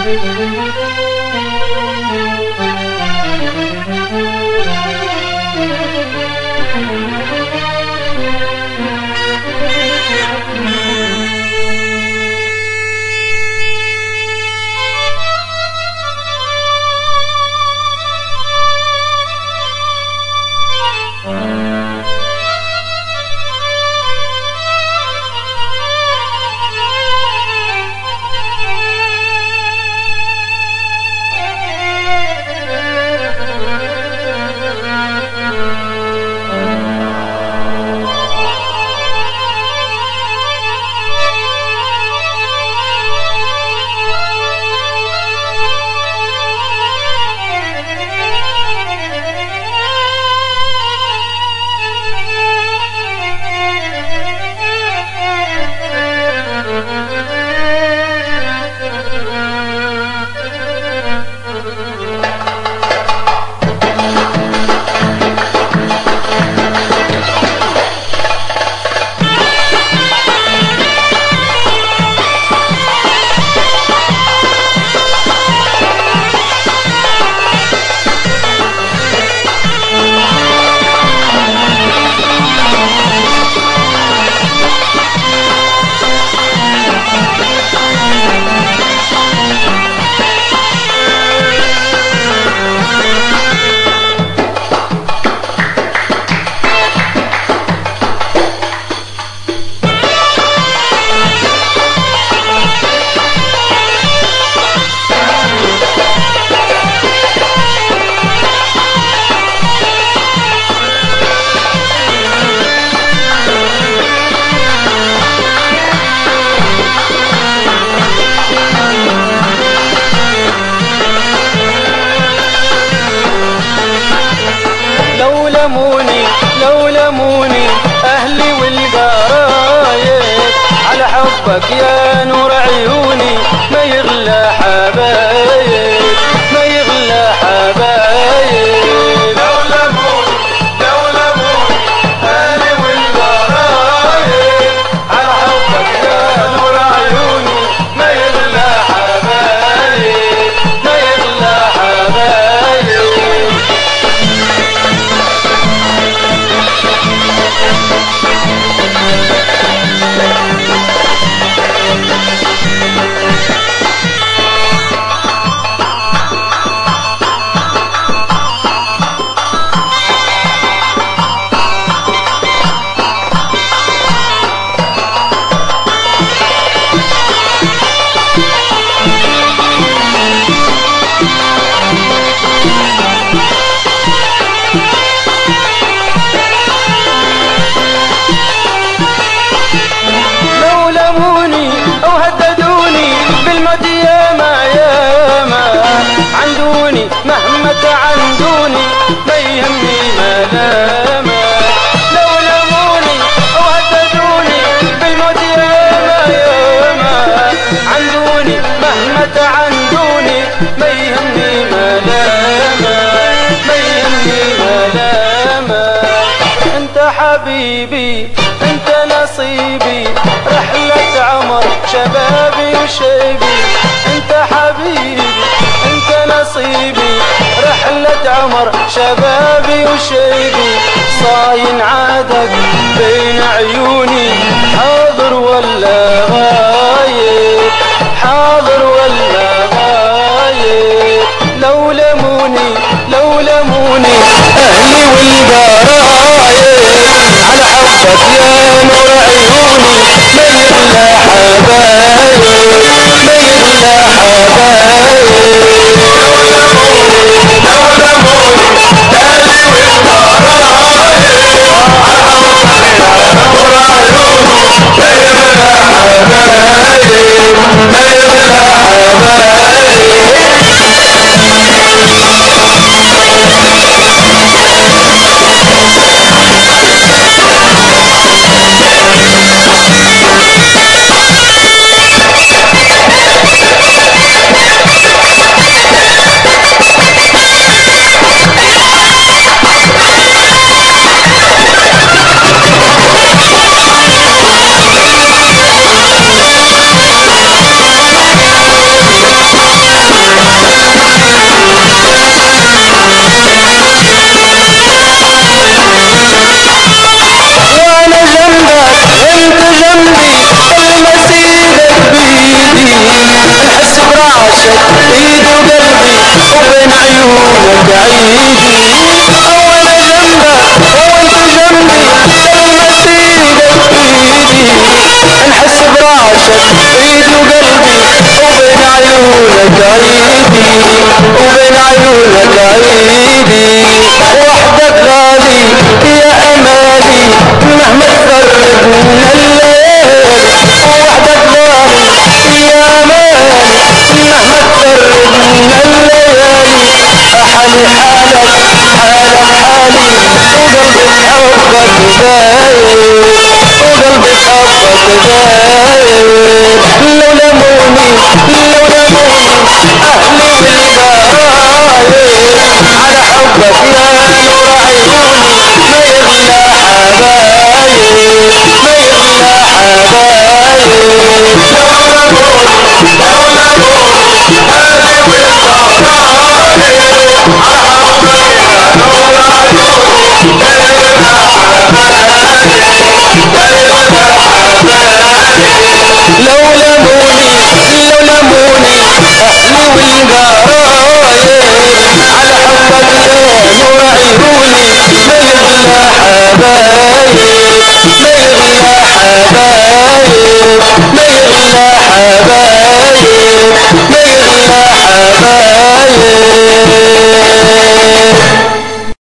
لو لموني أهلي والقرايب على حبك يا نور عيوني ما يغلى حبايب، ما يغلى حبايب. لو لموني أهلي والقرايب على حبك يا نور عيوني ما يغلى حبايب، ما يغلى حبايب. مهما تعندوني ما يهمني ملامة. لو لموني أو هددوني بالموت ياما ياما عندوني، مهما تعندوني ما يهمني ملامة، ما يهمني ملامة. انت حبيبي انت نصيبي رحلة عمر شبابي وشيبي. انت حبيبي انت نصيبي رحلة عمر شبابي وشيبي. صاين عادك بين عيوني حاضر ولا غايب، حاضر ولا غايب. لو لموني أهلي والقرايب على حبك يا نور عيوني ما يغلى حبايب، ما يغلى حبايب. حالي حالك حالك حالي وقلبي بحبك دايب وقلبي بحبك دايب لو لموني أهلي والقرايب على حبك يا نور عيوني ما يغلى حبايب ما يغلى حبايب لو لموني أهلي والقرايب على حبك يا نور عيوني ما يغلى حبايب ما يغلى حبايب ما يغلى حبايب ما يغلى حبايب